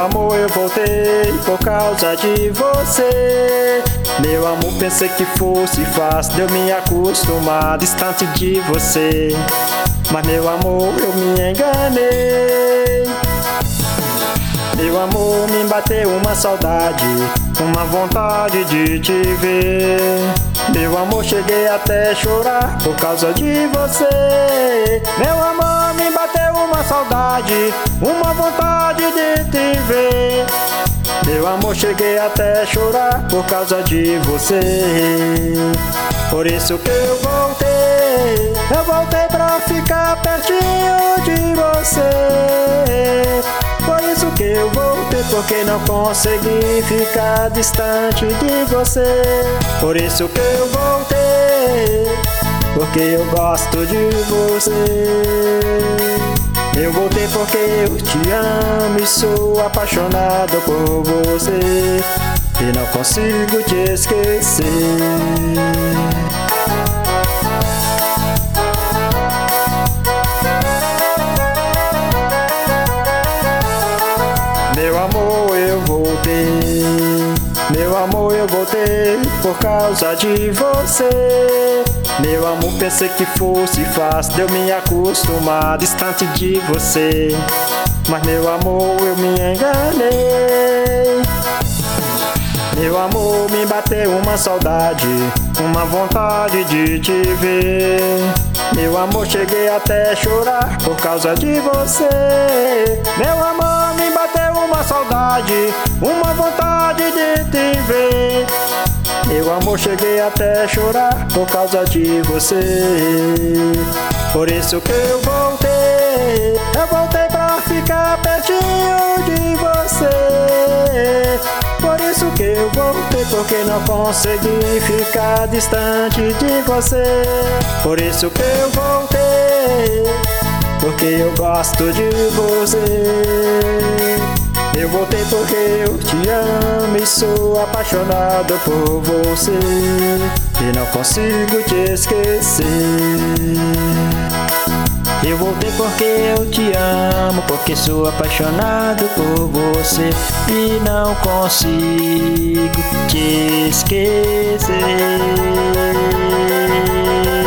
amor, eu voltei por causa de você. Meu amor, pensei que fosse fácil eu me acostumar distante de você. Mas meu amor, eu me enganei. Meu amor, me bateu uma saudade, uma vontade de te ver. Meu amor, cheguei até chorar por causa de você. Meu amor, me bateu uma saudade, uma vontade de te ver. Meu amor, cheguei até chorar por causa de você. Por isso que eu voltei pra ficar pertinho de você. Por isso que eu voltei, porque não consegui ficar distante de você. Por isso que eu voltei, porque eu gosto de você. Eu voltei porque eu te amo e sou apaixonado por você. E não consigo te esquecer. Meu amor, eu voltei. Meu amor, eu voltei por causa de você. Meu amor, pensei que fosse fácil eu me acostumar distante de você. Mas meu amor, eu me enganei. Meu amor, me bateu uma saudade, uma vontade de te ver. Meu amor, cheguei até chorar por causa de você. Meu amor, me bateu uma saudade, uma vontade de te ver. Meu amor, cheguei até chorar por causa de você. Por isso que eu voltei pra ficar pertinho de você. Por isso que eu voltei, porque não consegui ficar distante de você. Por isso que eu voltei, porque eu gosto de você. Eu voltei porque eu te amo e sou apaixonado por você. E não consigo te esquecer. Eu voltei porque eu te amo, porque sou apaixonado por você. E não consigo te esquecer.